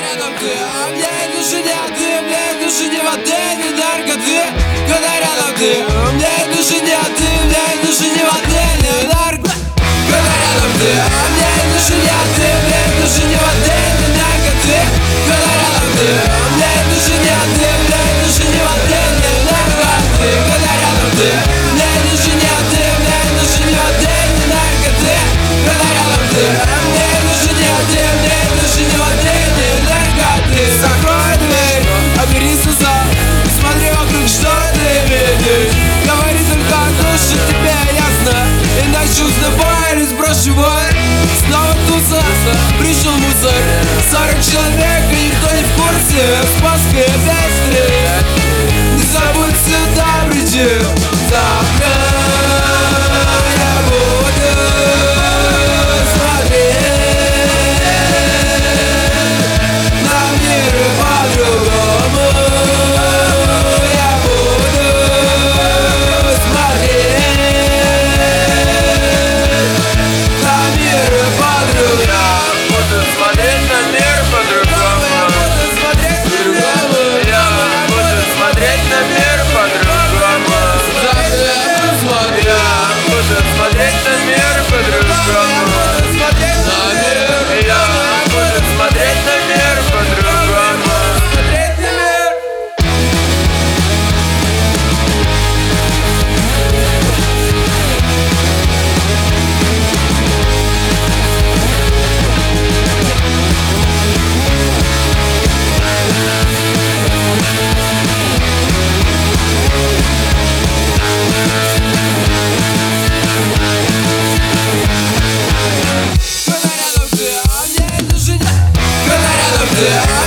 рядом ты, а мне души не ты, мне души не воды, не наркоты. Когда рядом ты, а мне души не ты, мне души не воды, не наркоты. Когда рядом ты, а мне души не ты, мне души не воды, не наркоты. Когда рядом ты, а мне души не ты, мне души не воды, не наркоты. Когда рядом ты, мне души не ты, мне души не воды, не наркоты. Когда рядом ты, а мне души не ты, мне души не воды, не наркоты. Закрой дверь, обери глаза, смотри вокруг, что ты видишь. Говори только то, что тебе ясно, иначе узнавай, сброшу бой. Снова туса, пришел мусор, 40 человек, и никто не в курсе. Спаска опять стрелять, не забудь сюда прийти. Завтра я буду смотреть на мир по-другому. Я буду смотреть на мир по-другому. Буду смотреть на мир по-другому. Я буду смотреть на мир по-другому. Я буду смотреть на мир по-другому. Я буду смотреть на мир по-другому. Когда рядом ты, а мне души не. Когда рядом ты, а